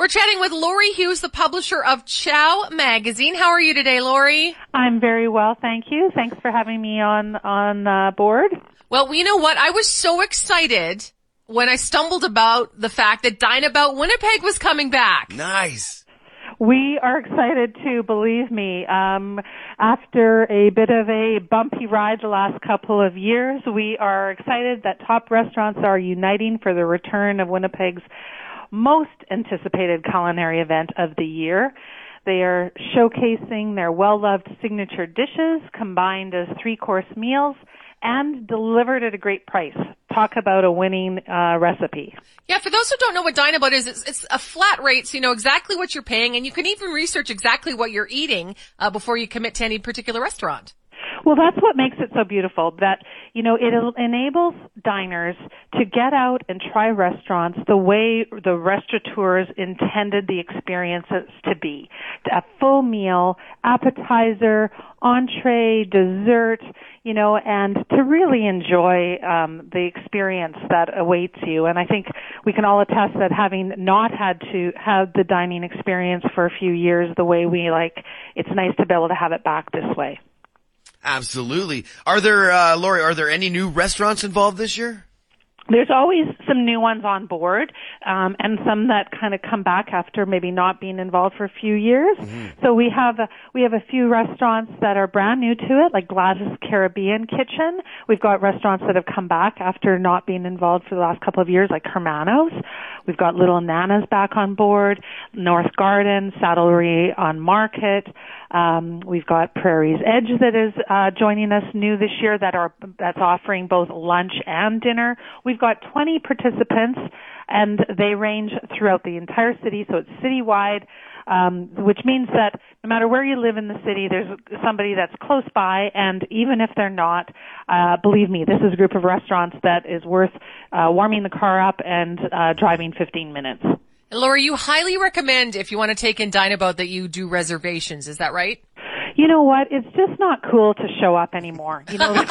We're chatting with Lori Hughes, the publisher of Chow Magazine. How are you today, Lori? I'm very well, thank you. Thanks for having me on board. Well, you know what? I was so excited when I stumbled about the fact that Dynabout Winnipeg was coming back. Nice. We are excited too, believe me. After a bit of a bumpy ride the last couple of years, we are excited that top restaurants are uniting for the return of Winnipeg's most anticipated culinary event of the year. They are showcasing their well-loved signature dishes combined as three-course meals and delivered at a great price. Talk about a winning recipe. Yeah, for those who don't know what Dynabout is, it's a flat rate, so you know exactly what you're paying, and you can even research exactly what you're eating before you commit to any particular restaurant. Well, that's what makes it so beautiful, that, you know, it enables diners to get out and try restaurants the way the restaurateurs intended the experiences to be. A full meal, appetizer, entree, dessert, you know, and to really enjoy the experience that awaits you. And I think we can all attest that having not had to have the dining experience for a few years the way we like, it's nice to be able to have it back this way. Absolutely. Are there, Lori, are there any new restaurants involved this year? There's always some new ones on board, and some that kind of come back after maybe not being involved for a few years. Mm-hmm. So we have a few restaurants that are brand new to it, like Gladys Caribbean Kitchen. We've got restaurants that have come back after not being involved for the last couple of years, like Hermanos. We've got Little Nana's back on board, North Garden, Saddlery on Market. We've got Prairie's Edge that is joining us new this year that's offering both lunch and dinner. We've got 20 participants, and they range throughout the entire city, so it's citywide, which means that no matter where you live in the city, there's somebody that's close by, and even if they're not, believe me, this is a group of restaurants that is worth warming the car up and driving 15 minutes. Laura, you highly recommend, if you want to take in Dynabout, that you do reservations. Is that right? You know what? It's just not cool to show up anymore. You know, the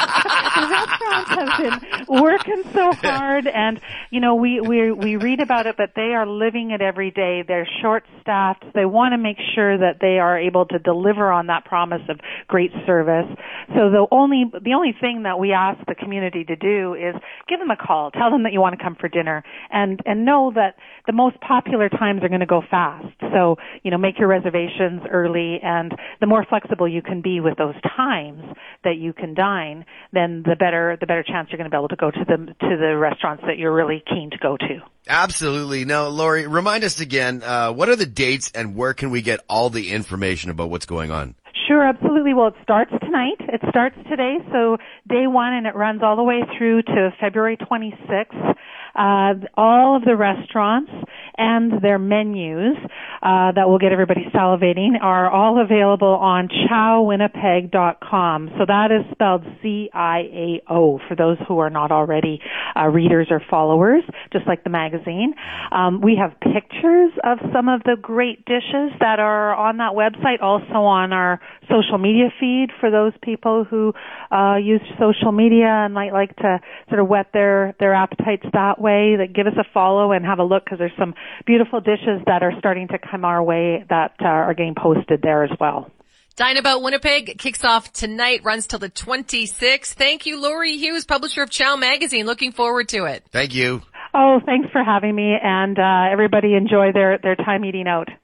restaurants have been working so hard, and you know, we read about it, but they are living it every day. They're short-staffed. They want to make sure that they are able to deliver on that promise of great service. So the only thing that we ask the community to do is give them a call, tell them that you want to come for dinner, and know that the most popular times are going to go fast. So, you know, make your reservations early, and the more flexible you can be with those times that you can dine, then the better chance you're going to be able to go to the restaurants that you're really keen to go to. Absolutely. Now, Lori, remind us again, what are the dates and where can we get all the information about what's going on? Sure, absolutely. Well, it starts tonight. It starts today, so day one, and it runs all the way through to February 26th. All of the restaurants and their menus that will get everybody salivating are all available on chowwinnipeg.com. So that is spelled CIAO for those who are not already readers or followers, just like the magazine. We have pictures of some of the great dishes that are on that website, also on our social media feed for those people who use social media and might like to sort of whet their appetites that way. That give us a follow and have a look, because there's some beautiful dishes that are starting to come our way that are getting posted there as well. Dynabout Winnipeg kicks off tonight, runs till the 26th. Thank you, Lori Hughes, publisher of Chow Magazine. Looking forward to it. Thank you. Oh, thanks for having me, and everybody enjoy their time eating out.